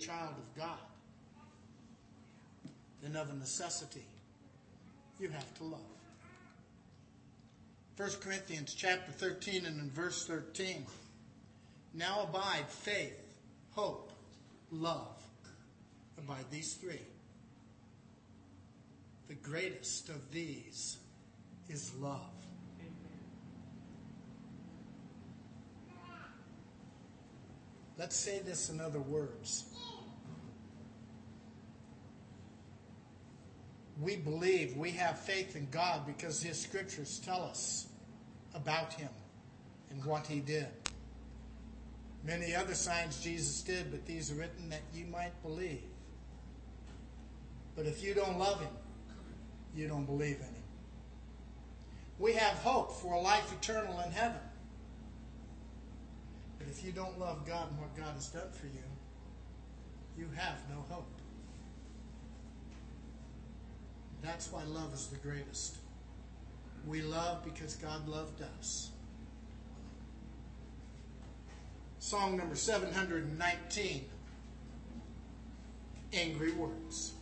child of God, then of a necessity, you have to love. 1 Corinthians chapter 13 and in verse 13. Now abide faith, hope, love. Abide these three. The greatest of these is love. Let's say this in other words. We believe, we have faith in God because His scriptures tell us about Him and what He did. Many other signs Jesus did, but these are written that you might believe. But if you don't love Him, you don't believe in Him. We have hope for a life eternal in heaven. But if you don't love God and what God has done for you, you have no hope. That's why love is the greatest. We love because God loved us. Song number 719, Angry Words.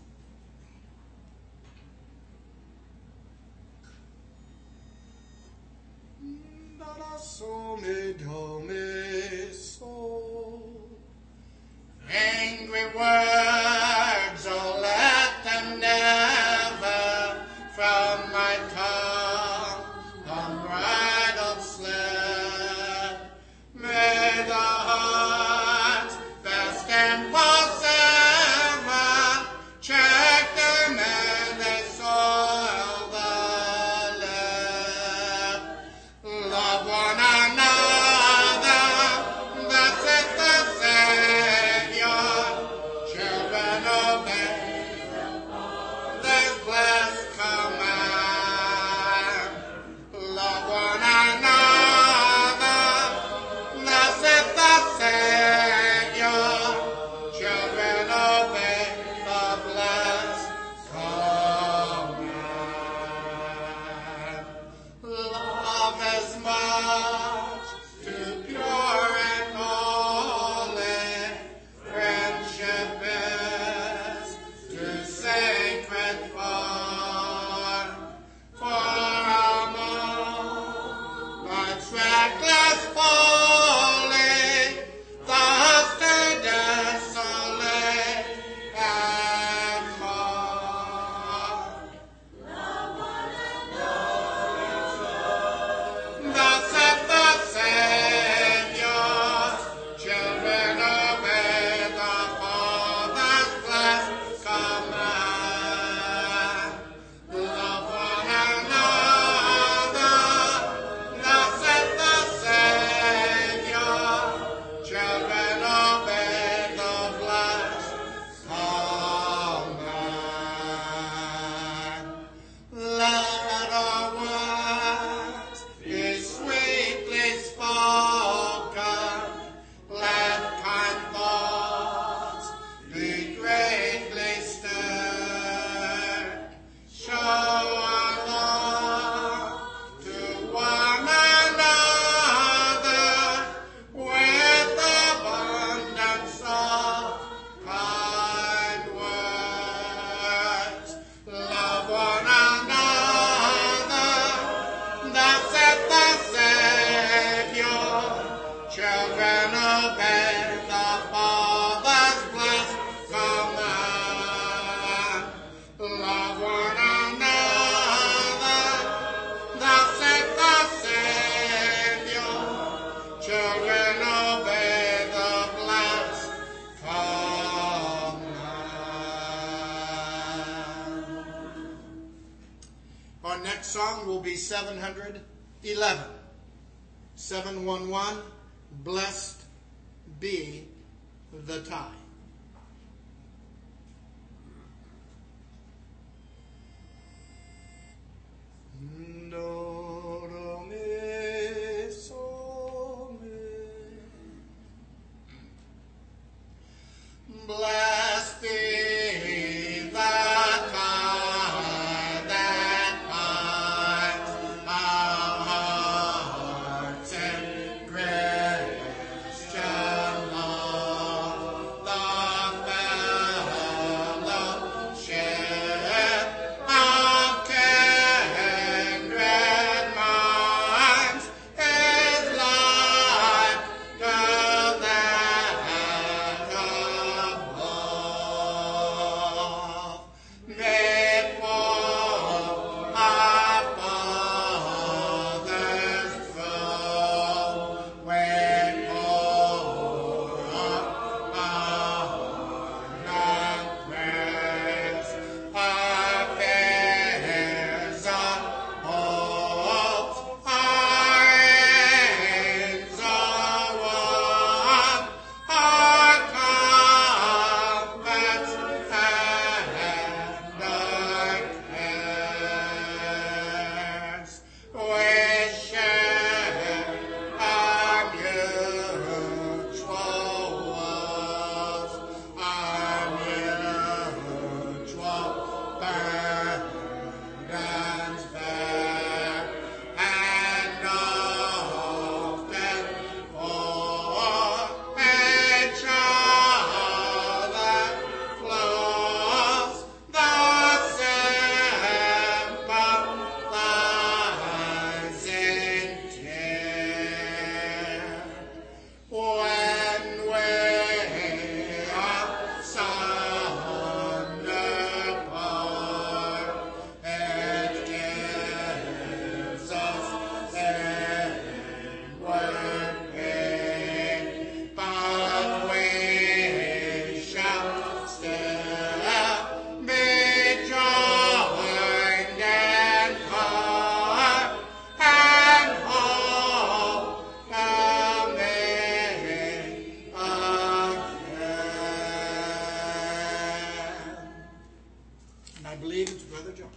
Angry words, oh let them never from my tongue unbridled slip. May the heart best impossible check them and they soil the lip. Love one another, that's it the Savior. Children obey this blessed command. Love one another, that's it the Savior. Children obey the blessed command. Love is much too pure and holy. Friendship is too sacred for among life's reckless folly, thus to desolate and mar. Thus saith the Savior, children obey the Father's blessed command. Love one another, thus saith the Savior, children obey the blessed command. Let our words be sweetly spoken, let kind thoughts be greatly stirred. Show our love to one another with abundance of kind words. Love one another, thus saith the Savior. Children obey the Father's blessed command. Love one another, thus saith the Savior. Children obey the blessed command. Our next song will be 711. 711, Blessed Be the Tie. Do, do, mi, so, mi. Blessed be the tie that binds our hearts in Christian love. The believe it's Brother John.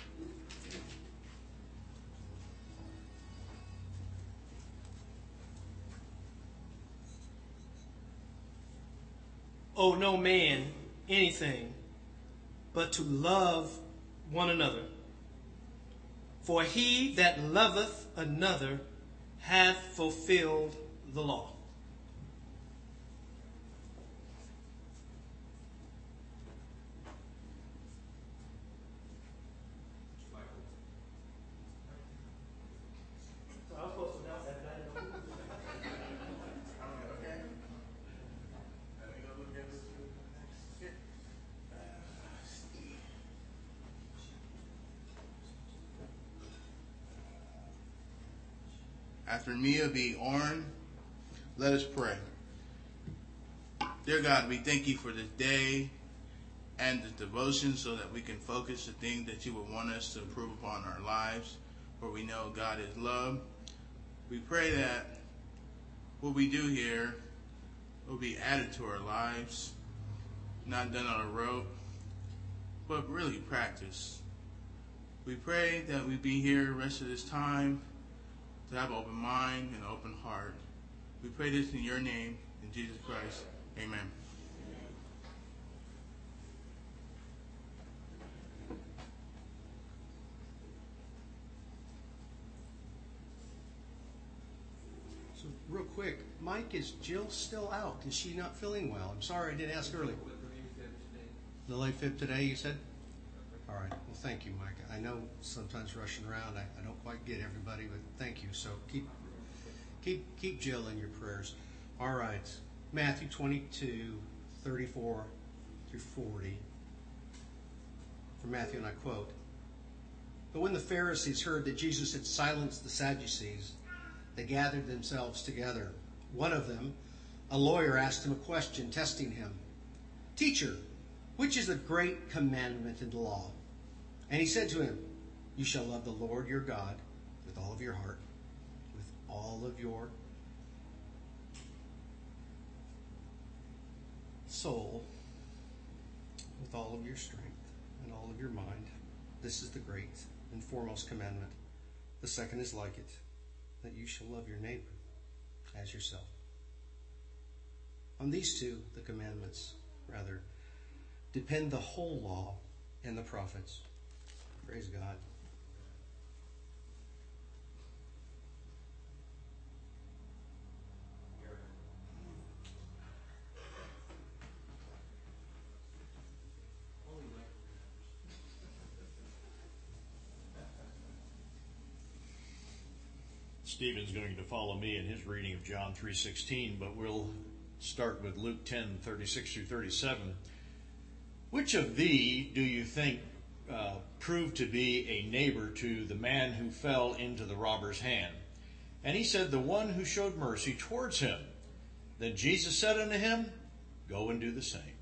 Owe no man anything but to love one another. For he that loveth another hath fulfilled the law. After Mia be Orrin, let us pray. Dear God, we thank you for this day and the devotion so that we can focus the things that you would want us to improve upon our lives, for we know God is love. We pray that what we do here will be added to our lives, not done on a rote, but really practice. We pray that we be here the rest of this time to have an open mind and an open heart. We pray this in your name, in Jesus Christ. Amen. So real quick, Mike, is Jill still out? Is she not feeling well? I'm sorry I didn't ask earlier. The late fib today, you said? All right. Well, thank you, Mike. I know sometimes rushing around, I don't quite get everybody, but thank you. So keep Jill in your prayers. All right. Matthew 22, 34 through 40. From Matthew, and I quote, "But when the Pharisees heard that Jesus had silenced the Sadducees, they gathered themselves together. One of them, a lawyer, asked him a question, testing him. 'Teacher, which is the great commandment in the law?' And he said to him, 'You shall love the Lord your God with all of your heart, with all of your soul, with all of your strength, and all of your mind. This is the great and foremost commandment. The second is like it, that you shall love your neighbor as yourself.' On these two, the commandments, rather, depend the whole law and the prophets." Praise God. Stephen's going to follow me in his reading of John 3:16, but we'll start with Luke 10:36 through 37. "Which of thee do you think proved to be a neighbor to the man who fell into the robber's hand? And he said, the one who showed mercy towards him. Then Jesus said unto him, Go and do the same."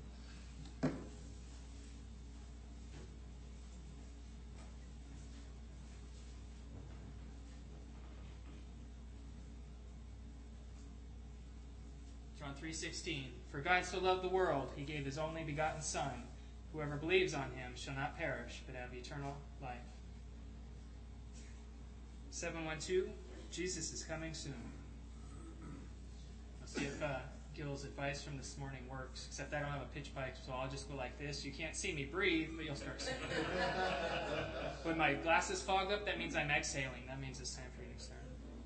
John 3:16, "For God so loved the world, he gave his only begotten Son. Whoever believes on him shall not perish, but have eternal life." 712, "Jesus is coming soon." Let's see if Gil's advice from this morning works, except I don't have a pitch pipe, so I'll just go like this. You can't see me breathe, but you'll start singing. When my glasses fog up, that means I'm exhaling. That means it's time for you to start.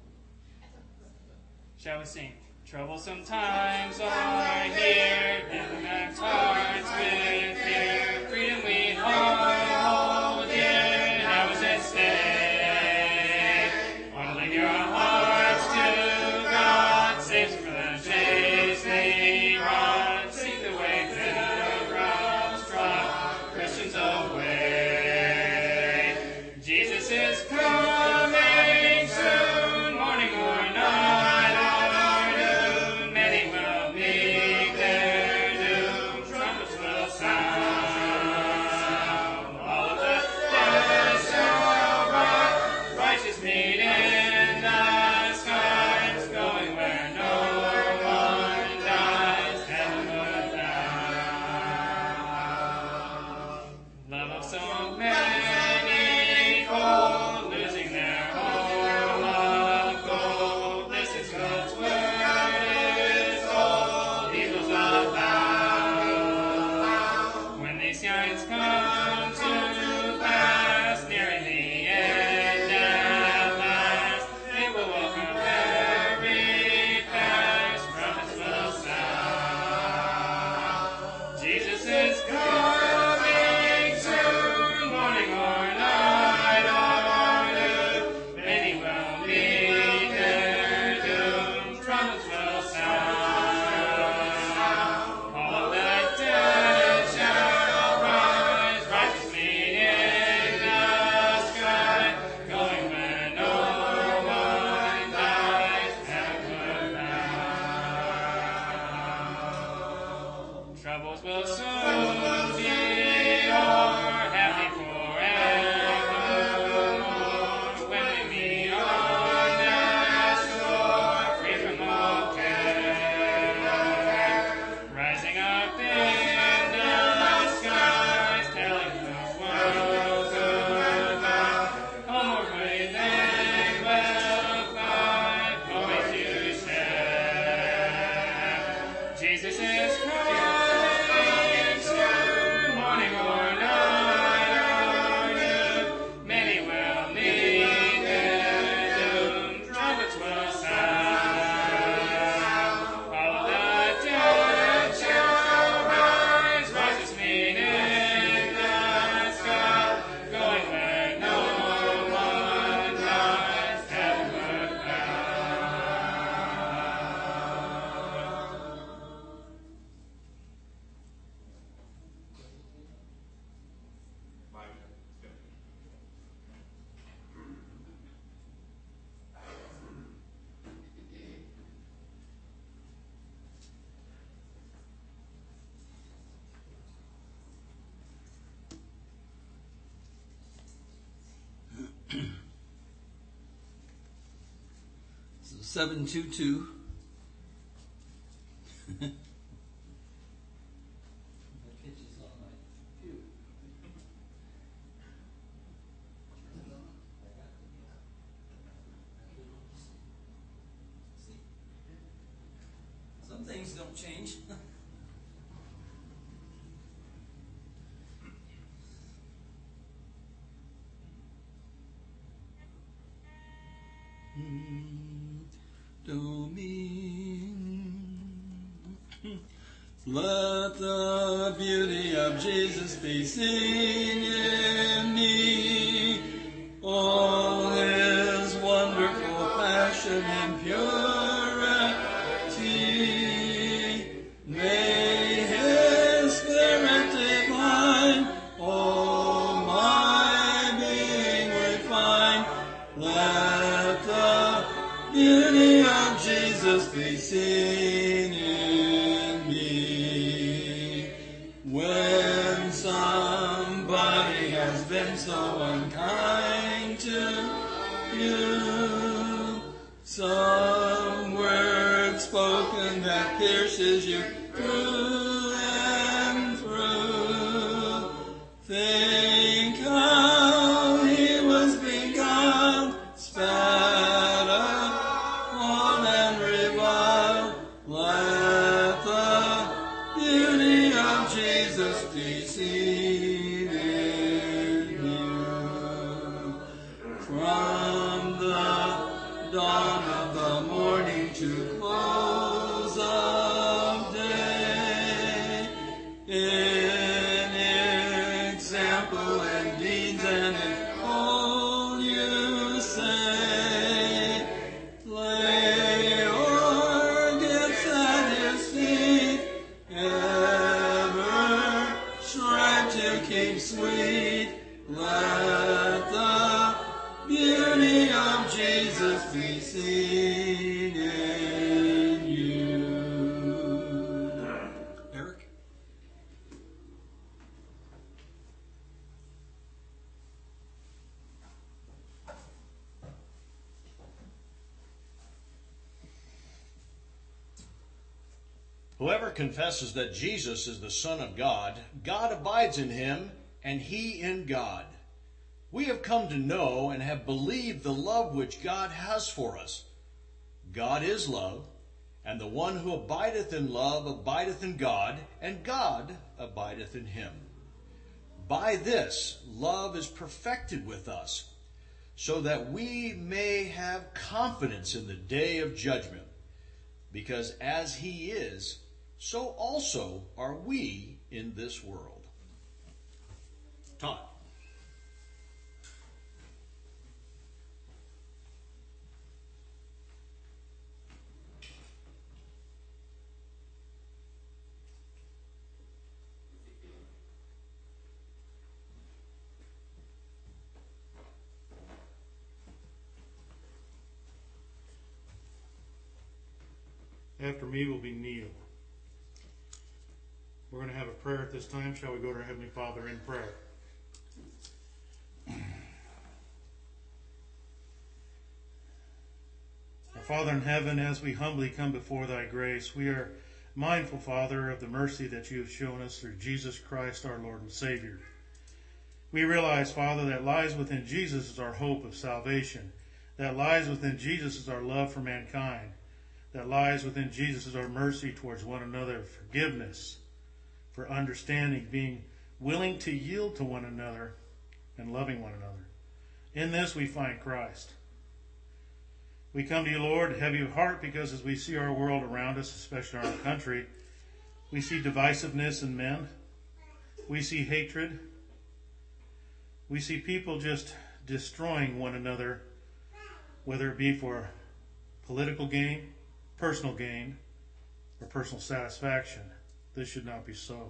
Shall we sing? "Troublesome times are here, and our hearts with fear. Freedom we hold dear, how is it stay? Want to link your hearts to God, saves from the chase they run. Seek the way through the rough, trot Christians away. Jesus is coming soon, morning or night. Many will meet their doom. has come to pass, nearing the end at last. It will welcome every past from its full sound. Jesus is coming soon, morning or night or noon. Many will meet their doom, trumpets will sound. All of the dead shall rise, righteous meet in the sky, going where no one dies ever bound. Troubles will soon be o'er, happy forevermore, when we meet on that shore, free from all care. Rising up in the skies, telling the world goodbye. Homeward they will fly, always to share. Jesus is coming soon, morning or night or noon. Many will meet their doom, trumpets will sound. All of the dead shall rise, righteous meet in the sky, going where no one dies ever bound. So 722. Some things don't change. Let the beauty of Jesus be seen in me, all his wonderful passion and purity. May his spirit divine all my being refine. Let the beauty of Jesus be seen in me. When somebody has been so unkind to you, some word spoken that pierces you through and through, think how he was beguiled, spat upon and reviled. Let the beauty of Jesus be seen in you. From the dawn of the morning to close of day, in example and deeds and in all you say, lay your gifts at his feet, ever strive to keep sweet. Let the beauty of Jesus be seen in you. Eric? Whoever confesses that Jesus is the Son of God, God abides in him, and he in God. We have come to know and have believed the love which God has for us. God is love, and the one who abideth in love abideth in God, and God abideth in him. by this love is perfected with us, so that we may have confidence in the day of judgment. Because as he is, so also are we in this world. Todd. After me will be Neil. We're going to have a prayer at this time. Shall we go to our Heavenly Father in prayer? Our Father in heaven, as we humbly come before thy grace, we are mindful, Father, of the mercy that you have shown us through Jesus Christ, our Lord and Savior. We realize, Father, that lies within Jesus is our hope of salvation. That lies within Jesus is our love for mankind. That lies within Jesus is our mercy towards one another, forgiveness, for understanding, being willing to yield to one another, and loving one another. In this we find Christ. We come to you, Lord, heavy of heart, because as we see our world around us, especially our country, we see divisiveness in men. We see hatred. We see people just destroying one another, whether it be for political gain, personal gain, or personal satisfaction. This should not be so.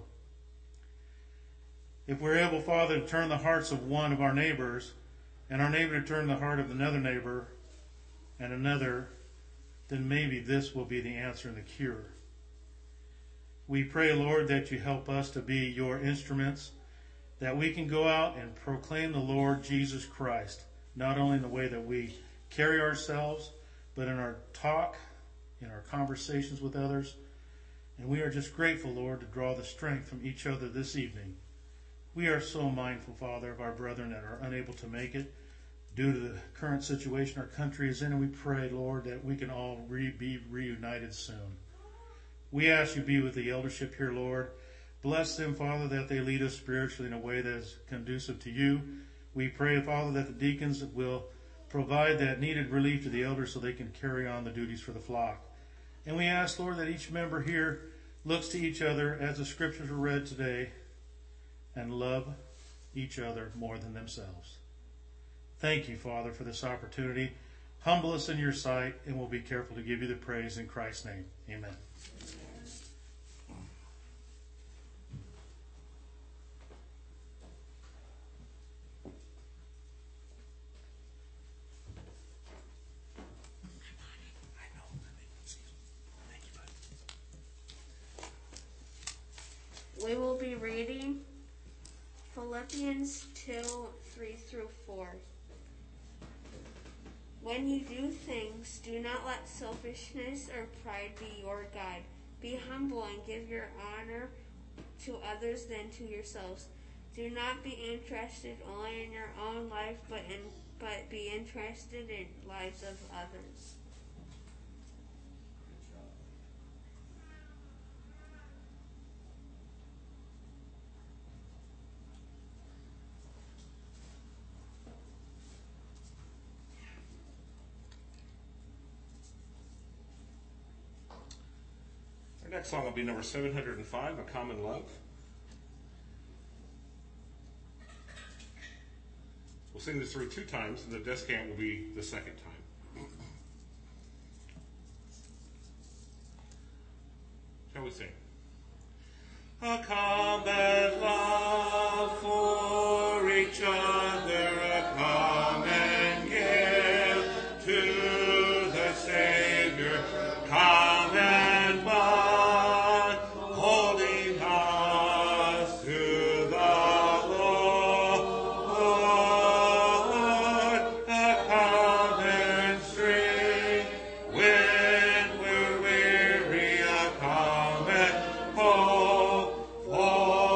If we're able, Father, to turn the hearts of one of our neighbors, and our neighbor to turn the heart of another neighbor, and another, then maybe this will be the answer and the cure. We pray, Lord, that you help us to be your instruments, that we can go out and proclaim the Lord Jesus Christ, not only in the way that we carry ourselves, but in our talk, in our conversations with others. And we are just grateful, Lord, to draw the strength from each other this evening. We are so mindful, Father, of our brethren that are unable to make it due to the current situation our country is in, and we pray, Lord, that we can all be reunited soon. We ask you to be with the eldership here, Lord. Bless them, Father, that they lead us spiritually in a way that is conducive to you. We pray, Father, that the deacons will provide that needed relief to the elders so they can carry on the duties for the flock. And we ask, Lord, that each member here looks to each other as the scriptures were read today and love each other more than themselves. Thank you, Father, for this opportunity. Humble us in your sight, and we'll be careful to give you the praise in Christ's name. Amen. We will be reading Philippians 2:3-4. When you do things, do not let selfishness or pride be your guide. Be humble and give your honor to others than to yourselves. Do not be interested only in your own life, but be interested in lives of others. Our next song will be number 705, A Common Love. We'll sing this through 2 times, and the descant will be the second time. Shall we sing? A common love for each other, a common gift to the Savior, common bond, holding us to the Lord, a common strength when we're weary, a common hope for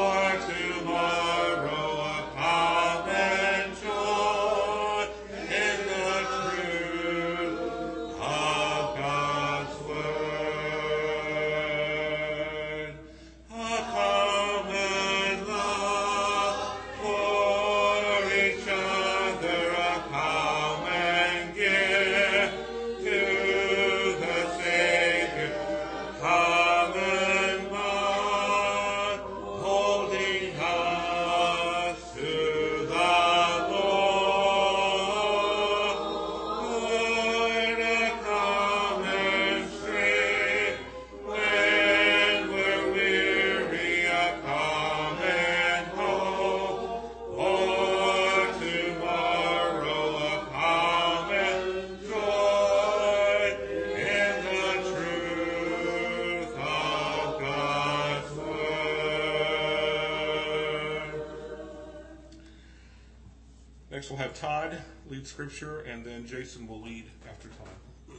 Next, we'll have Todd lead scripture, and then Jason will lead after Todd.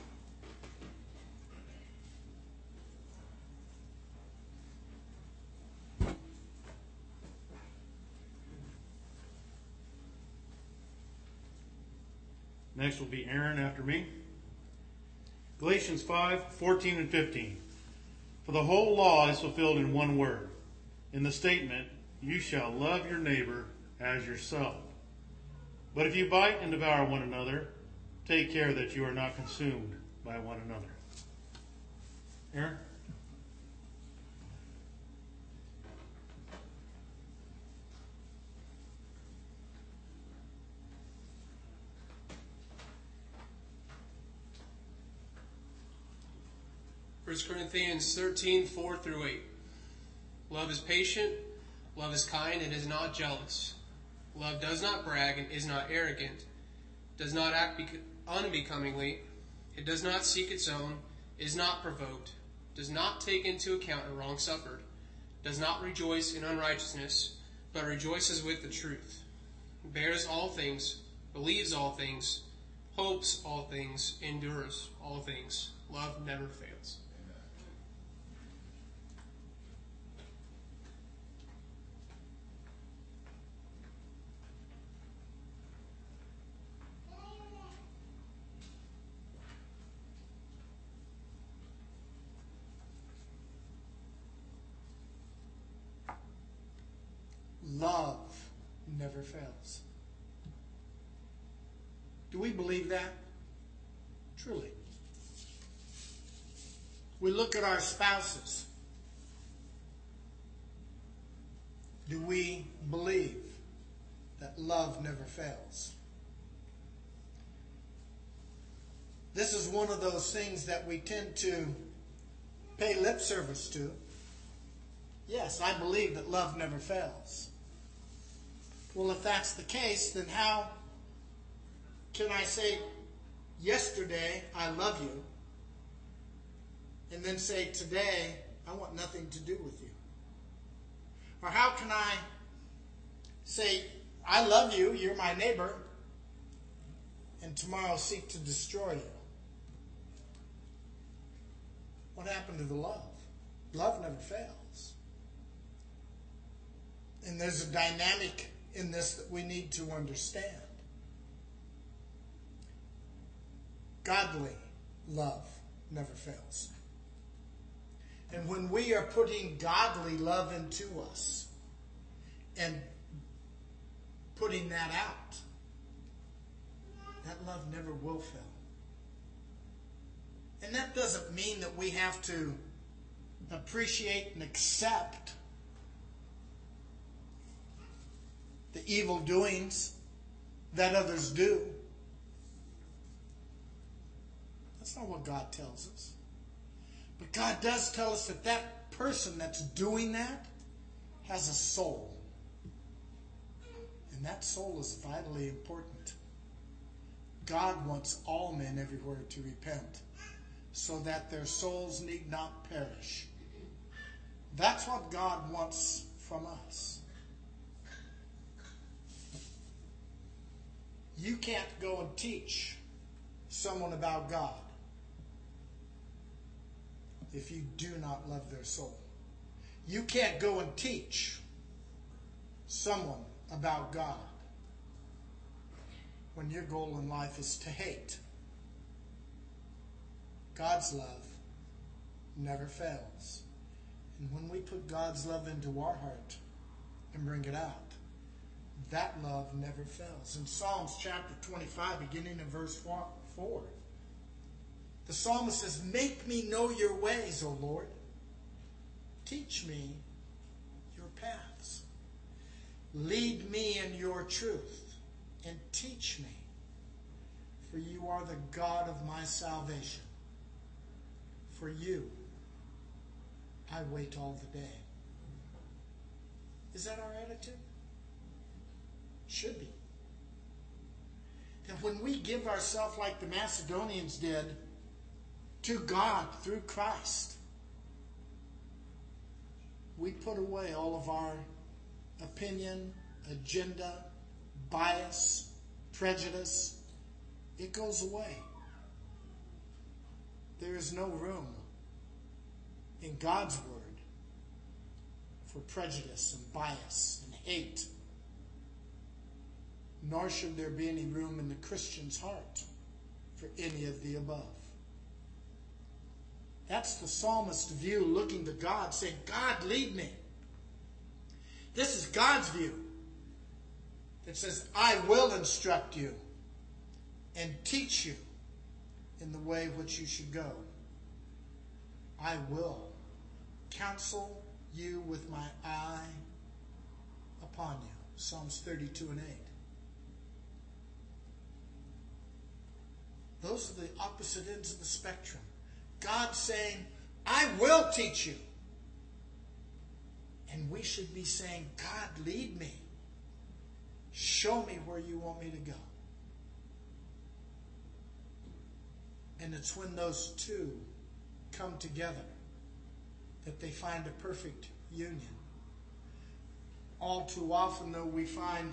Next will be Aaron after me. Galatians 5:14 and 15. For the whole law is fulfilled in one word, in the statement, you shall love your neighbor as yourself. But if you bite and devour one another, take care that you are not consumed by one another. Aaron? First Corinthians 13:4 through 8. Love is patient, love is kind and is not jealous. Love does not brag and is not arrogant, does not act unbecomingly, it does not seek its own, is not provoked, does not take into account a wrong suffered, does not rejoice in unrighteousness, but rejoices with the truth, bears all things, believes all things, hopes all things, endures all things. Love never fails. Love never fails. Do we believe that? Truly. We look at our spouses. Do we believe that love never fails? This is one of those things that we tend to pay lip service to. Yes, I believe that love never fails. Well, if that's the case, then how can I say, yesterday, I love you, and then say, today, I want nothing to do with you? Or how can I say, I love you, you're my neighbor, and tomorrow seek to destroy you? What happened to the love? Love never fails. And there's a dynamic in this that we need to understand. Godly love never fails. And when we are putting godly love into us and putting that out, that love never will fail. And that doesn't mean that we have to appreciate and accept the evil doings that others do. That's not what God tells us. But God does tell us that that person that's doing that has a soul. And that soul is vitally important. God wants all men everywhere to repent, so that their souls need not perish. That's what God wants from us. You can't go and teach someone about God if you do not love their soul. You can't go and teach someone about God when your goal in life is to hate. God's love never fails. And when we put God's love into our heart and bring it out, that love never fails. In Psalms chapter 25, beginning in verse 4, the psalmist says, make me know your ways, O Lord. Teach me your paths. Lead me in your truth and teach me, for you are the God of my salvation. For you, I wait all the day. Is that our attitude? Should be. And when we give ourselves like the Macedonians did to God through Christ, we put away all of our opinion, agenda, bias, prejudice, it goes away. There is no room in God's Word for prejudice and bias and hate. Nor should there be any room in the Christian's heart for any of the above. That's the psalmist's view, looking to God, saying, God, lead me. This is God's view. It says, I will instruct you and teach you in the way which you should go. I will counsel you with my eye upon you. Psalms 32 and 8. Those are the opposite ends of the spectrum. God saying, I will teach you. And we should be saying, God, lead me. Show me where you want me to go. And it's when those two come together that they find a perfect union. All too often, though, we find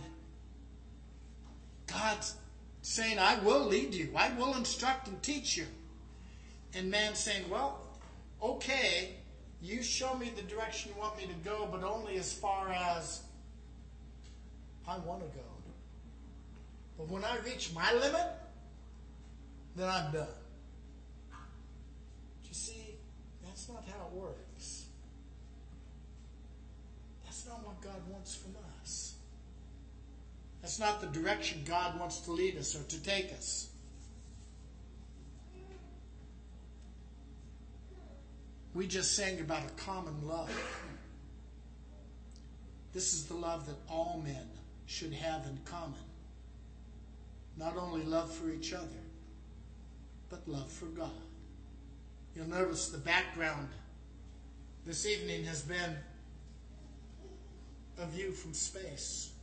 God's saying, I will lead you. I will instruct and teach you. And man saying, well, okay, you show me the direction you want me to go, but only as far as I want to go. But when I reach my limit, then I'm done. You see, that's not how it works. That's not what God wants from us. That's not the direction God wants to lead us or to take us. We just sang about a common love. This is the love that all men should have in common. Not only love for each other, but love for God. You'll notice the background this evening has been a view from space.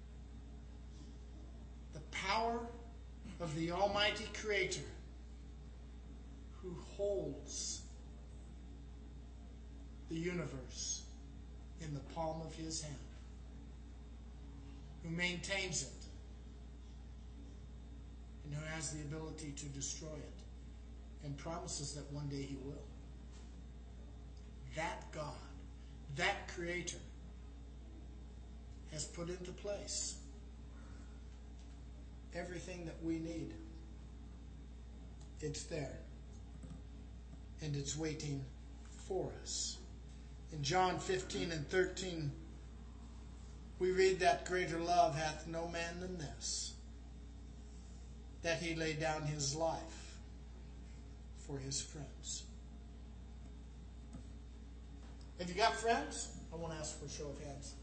The power of the Almighty Creator who holds the universe in the palm of His hand, who maintains it, and who has the ability to destroy it, and promises that one day He will. That God, that Creator, has put into place everything that we need. It's there, and it's waiting for us. In John 15 and 13, we read that greater love hath no man than this, that He laid down His life for His friends. Have you got friends? I want to ask for a show of hands.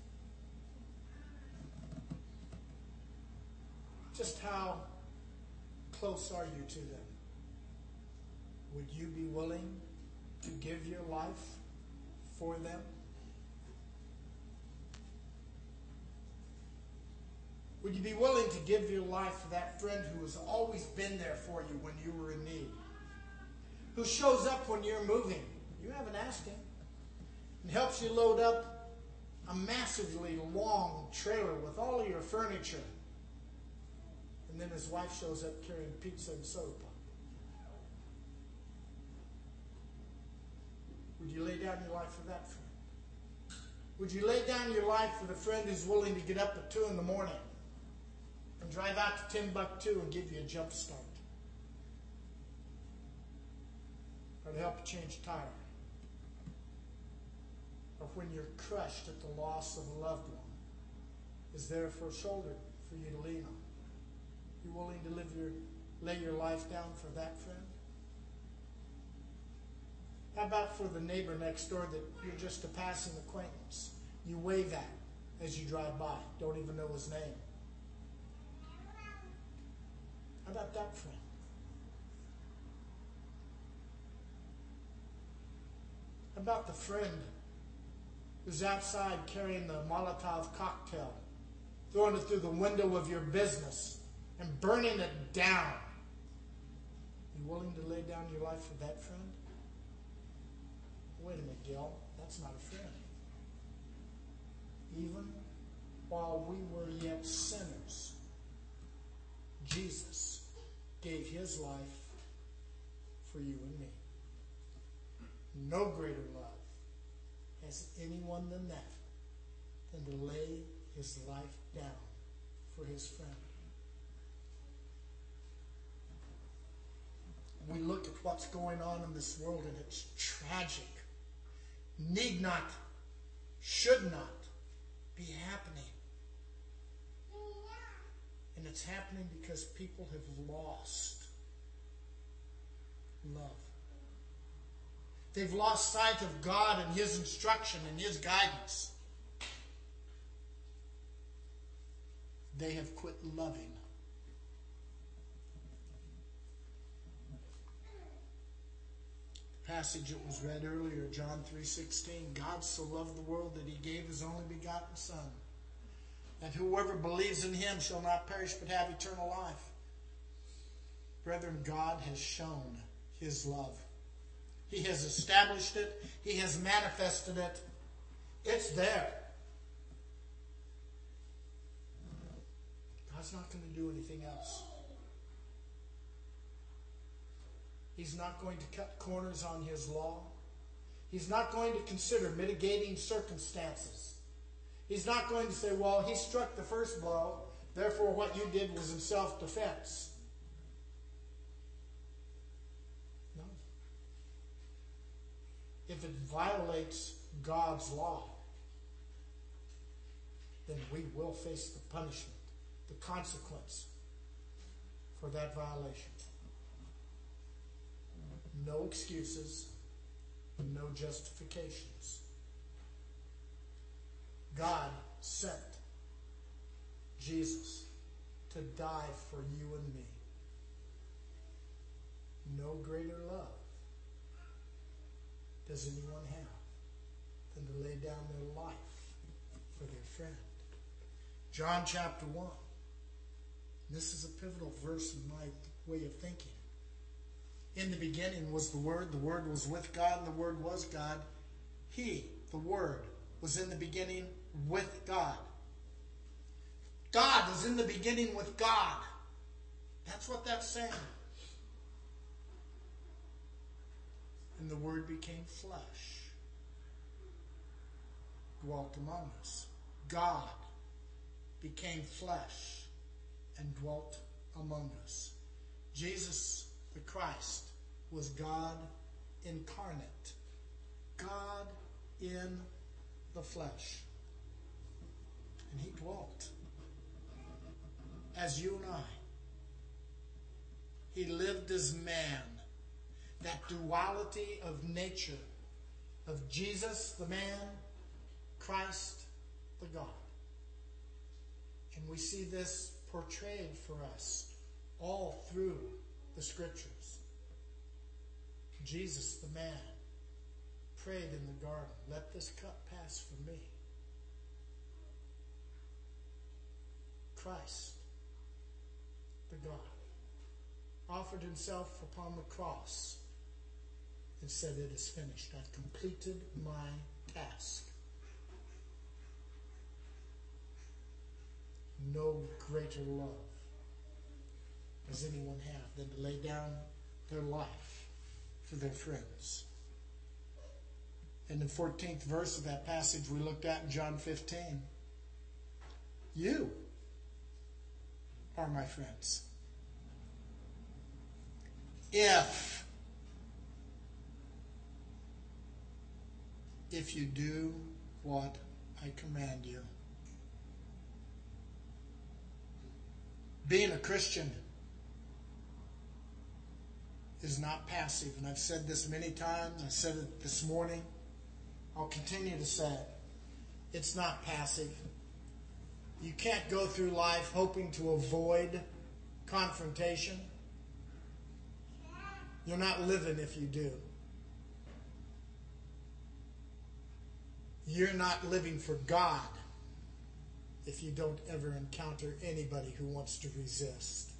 Just how close are you to them? Would you be willing to give your life for them? Would you be willing to give your life for that friend who has always been there for you when you were in need? Who shows up when you're moving? You haven't asked him. And helps you load up a massively long trailer with all of your furniture. And then his wife shows up carrying pizza and soda pop. Would you lay down your life for that friend? Would you lay down your life for the friend who's willing to get up at 2 in the morning and drive out to Timbuktu and give you a jump start? Or to help you change a tire? Or when you're crushed at the loss of a loved one, is there for a shoulder for you to lean on? You willing to lay your life down for that friend? How about for the neighbor next door that you're just a passing acquaintance? You wave at as you drive by, don't even know his name. How about that friend? How about the friend who's outside carrying the Molotov cocktail, throwing it through the window of your business and burning it down? You willing to lay down your life for that friend? Wait a minute, Gil, that's not a friend. Even while we were yet sinners, Jesus gave his life for you and me. No greater love has anyone than that, than to lay his life down for his friend. We look at what's going on in this world and it's tragic. Need not, should not be happening. And it's happening because people have lost love. They've lost sight of God and his instruction and his guidance. They have quit loving. The passage that was read earlier, John 3:16, God so loved the world that he gave his only begotten Son, that whoever believes in him shall not perish but have eternal life. Brethren, God has shown his love. He has established it. He has manifested it. It's there. God's not going to do anything else. He's not going to cut corners on his law. He's not going to consider mitigating circumstances. He's not going to say, well, he struck the first blow, therefore what you did was in self-defense. No. If it violates God's law, then we will face the punishment, the consequence for that violation. No excuses, no justifications. God sent Jesus to die for you and me. No greater love does anyone have than to lay down their life for their friend. John chapter 1. This is a pivotal verse in my way of thinking. In the beginning was the Word was with God, and the Word was God. He, the Word, was in the beginning with God. God is in the beginning with God. That's what that's saying. And the Word became flesh, dwelt among us. God became flesh and dwelt among us. Jesus the Christ was God incarnate. God in the flesh. And he dwelt as you and I. He lived as man. That duality of nature of Jesus, the man, Christ, the God. And we see this portrayed for us all through the Scriptures. Jesus, the man, prayed in the garden, let this cup pass from me. Christ, the God, offered himself upon the cross and said, it is finished. I've completed my task. No greater love does anyone have than to lay down their life for their friends. In the 14th verse of that passage we looked at in John 15, you are my friends. If you do what I command you. Being a Christian is not passive. And I've said this many times. I said it this morning. I'll continue to say it. It's not passive. You can't go through life hoping to avoid confrontation. You're not living if you do. You're not living for God if you don't ever encounter anybody who wants to resist.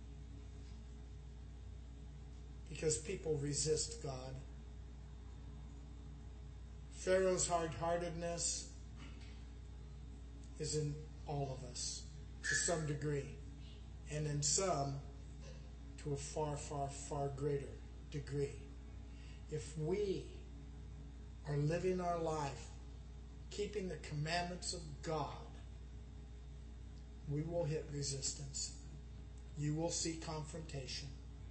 Because people resist God. Pharaoh's hard-heartedness is in all of us to some degree. and in some to a far, far, far greater degree. If we are living our life keeping the commandments of God, we will hit resistance. You will see confrontation.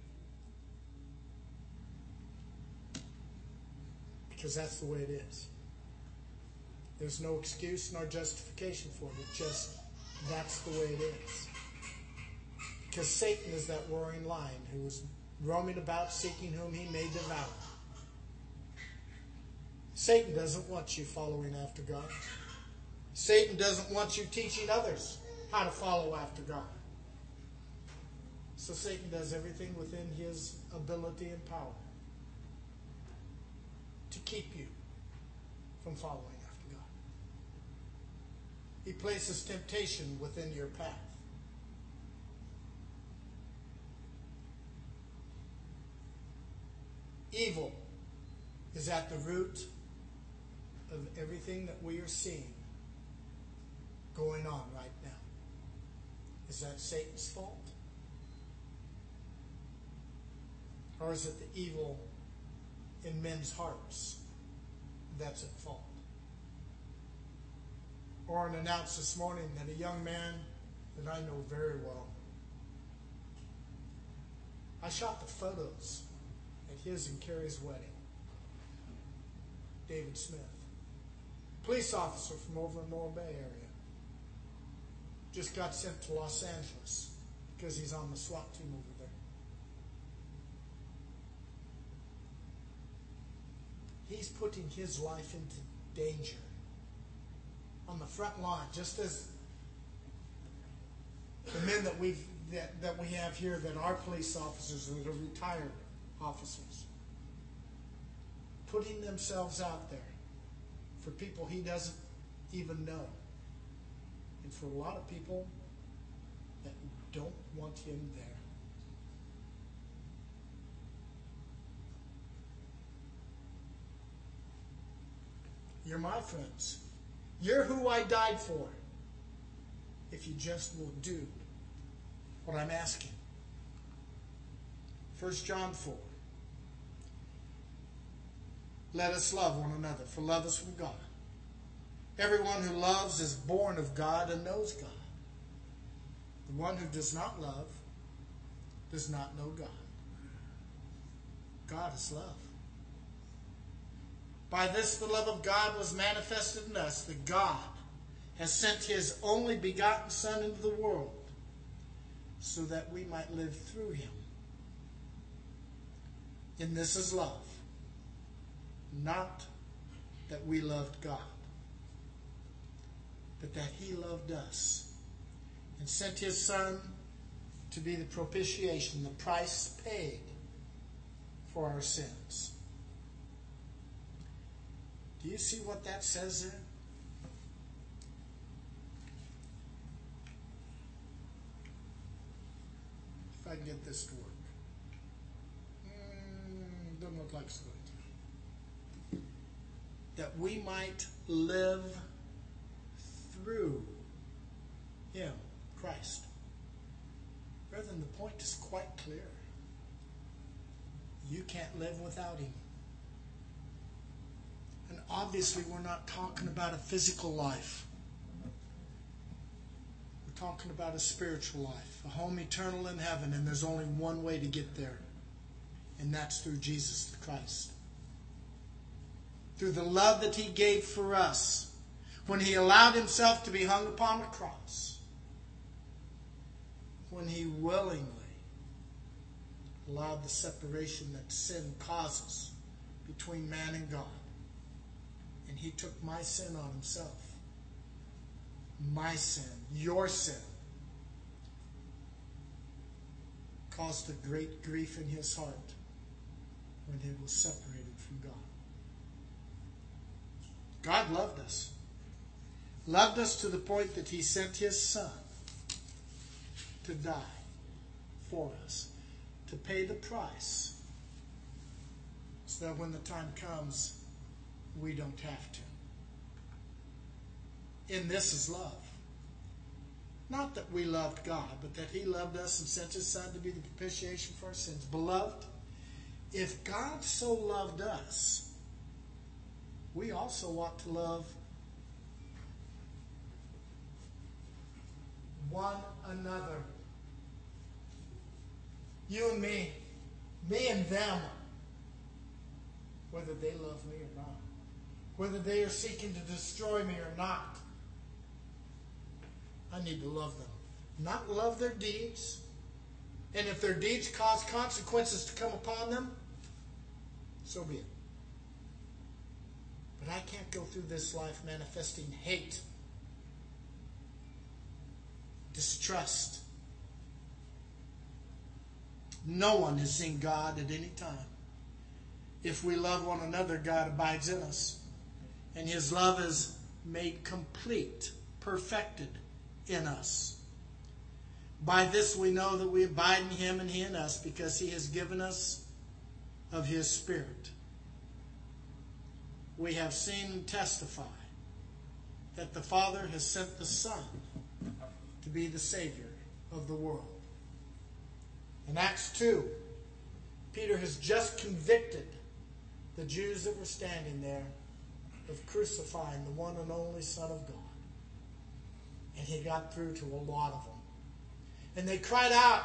Because that's the way it is. There's no excuse nor justification for it. It's just, that's the way it is. Because Satan is that roaring lion who is roaming about seeking whom he may devour. Satan doesn't want you following after God. Satan doesn't want you teaching others how to follow after God. So Satan does everything within his ability and power to keep you from following after God. He places temptation within your path. Evil is at the root of everything that we are seeing going on right now. Is that Satan's fault? Or is it the evil in men's hearts that's at fault? Orrin announced this morning that a young man that I know very well, I shot the photos at his and Carrie's wedding. David Smith, police officer from over in Morro Bay area, just got sent to Los Angeles because he's on the SWAT team over there. He's putting his life into danger on the front line, just as the men that we have here that are police officers, that are retired officers, putting themselves out there for people he doesn't even know, and for a lot of people that don't want him there. You're my friends. You're who I died for. If you just will do what I'm asking. 1 John 4. Let us love one another, for love is from God. Everyone who loves is born of God and knows God. The one who does not love does not know God. God is love. By this the love of God was manifested in us, that God has sent his only begotten Son into the world so that we might live through him. And this is love. Not that we loved God, but that he loved us and sent his Son to be the propitiation, the price paid for our sins. Do you see what that says there? If I can get this to work. Doesn't look like it's going to. That we might live through him, Christ. Brethren, the point is quite clear. You can't live without him. And obviously we're not talking about a physical life. We're talking about a spiritual life, a home eternal in heaven, and there's only one way to get there, and that's through Jesus the Christ. Through the love that he gave for us when he allowed himself to be hung upon the cross, when he willingly allowed the separation that sin causes between man and God. And he took my sin on himself. My sin, your sin, caused a great grief in his heart when he was separated from God. God loved us. Loved us to the point that he sent his Son to die for us, to pay the price, so that when the time comes, we don't have to. In this is love. Not that we loved God, but that he loved us and sent his Son to be the propitiation for our sins. Beloved, if God so loved us, we also ought to love one another. You and me and them, whether they love me or not, whether they are seeking to destroy me or not. I need to love them, not love their deeds. And if their deeds cause consequences to come upon them, so be it. But I can't go through this life manifesting hate, distrust. No one has seen God at any time. If we love one another, God abides in us. And his love is made complete, perfected in us. By this we know that we abide in him and he in us, because he has given us of his Spirit. We have seen and testify that the Father has sent the Son to be the Savior of the world. In Acts 2, Peter has just convicted the Jews that were standing there of crucifying the one and only Son of God. And he got through to a lot of them. And they cried out,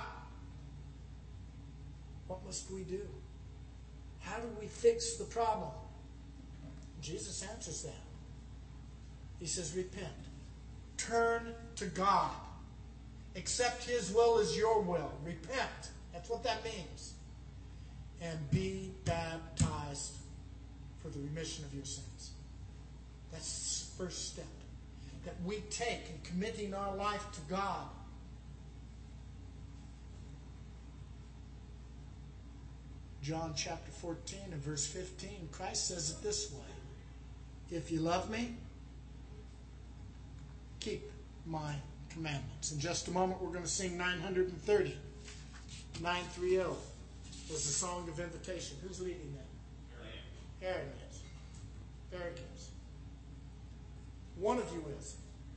what must we do? How do we fix the problem? Jesus answers that. He says, repent. Turn to God. Accept his will as your will. Repent. That's what that means. And be baptized for the remission of your sins. That's the first step that we take in committing our life to God. John chapter 14 and verse 15, Christ says it this way: if you love me, keep my commandments. In just a moment, we're going to sing 930. 930 was the song of invitation. Who's leading that? Aaron is. Eric is. One of you is.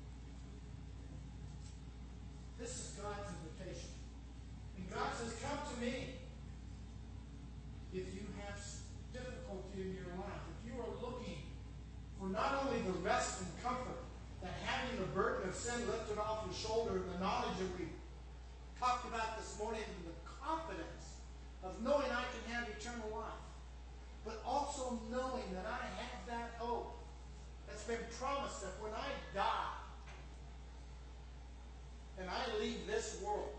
This is God's invitation. And God says, come to me. If you have difficulty in your life, if you are looking for not only the rest and comfort that having the burden of sin lifted off your shoulder and the knowledge that we talked about this morning and the confidence of knowing I can have eternal life, but also knowing that I have that hope that's been promised, that when I die and I leave this world,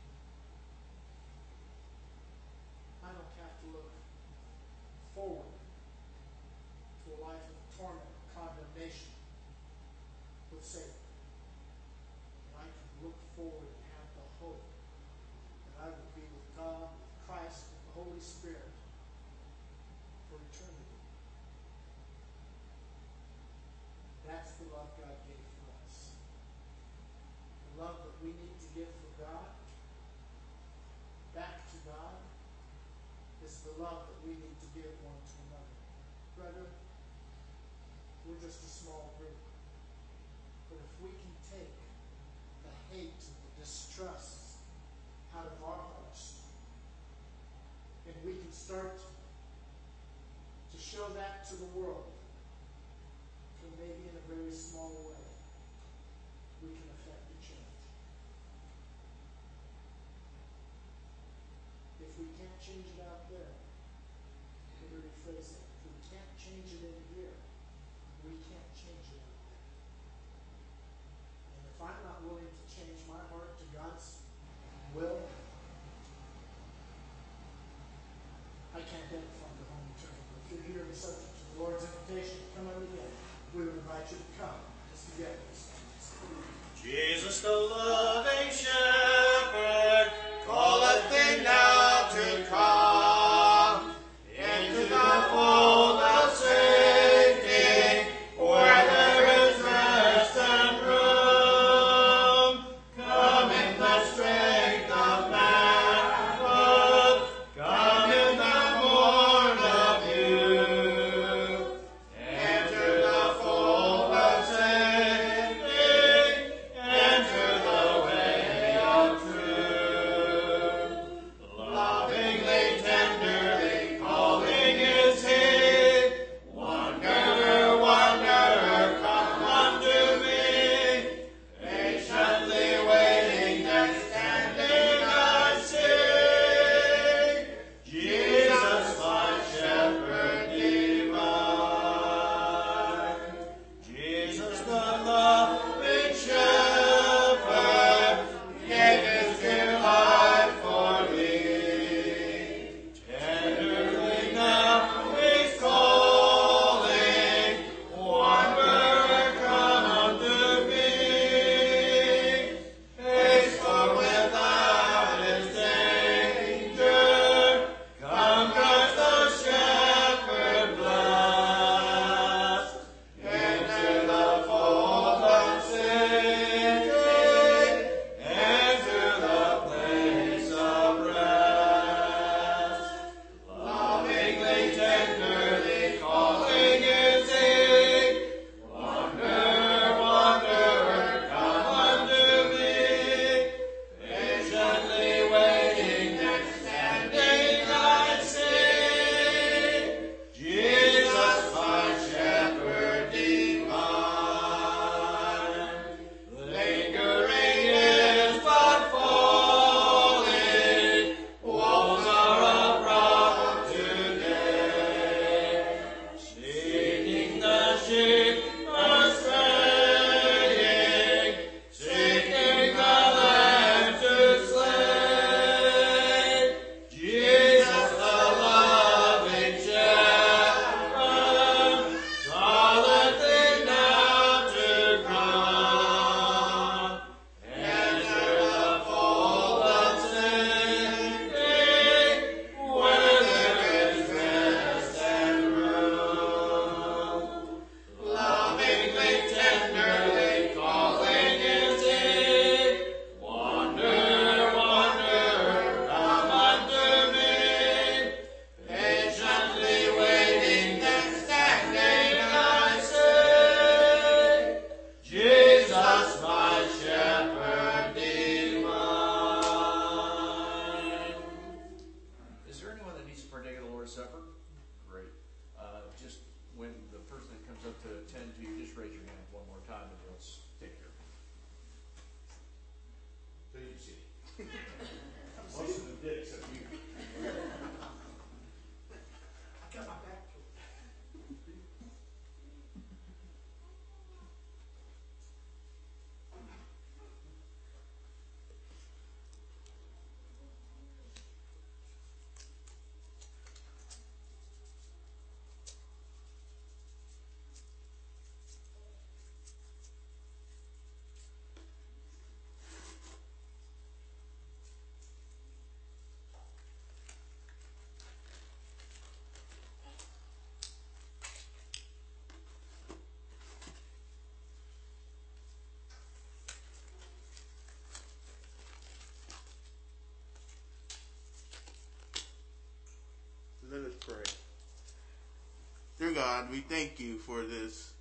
I don't have to look forward to a life of torment or condemnation with Satan. And I can look forward and have the hope that I will be with God, with Christ, with the Holy Spirit for eternity. That's the love God gave for us. The love that we need to give for God, back to God, is the love that we need to give one to another. Brethren, we're just a small group. But if we can take the hate and the distrust out of our hearts, and we can start to show that to the world, and maybe in a very small way, we can affect a change. If we can't change it out there, let me rephrase it. If we can't change it in here, we can't change it out there. And if I'm not willing to change my heart to God's will, I can't get it from the home eternal. If you're here and subject to the Lord's invitation to come unto Him, we would invite you to come. Let's together. Jesus, the loving shepherd, calleth thee now to come into the fold of safety, where there is rest and room. Come in the strength of manhood, come in the morn of youth. Enter the fold of safety, enter the God, we thank you for this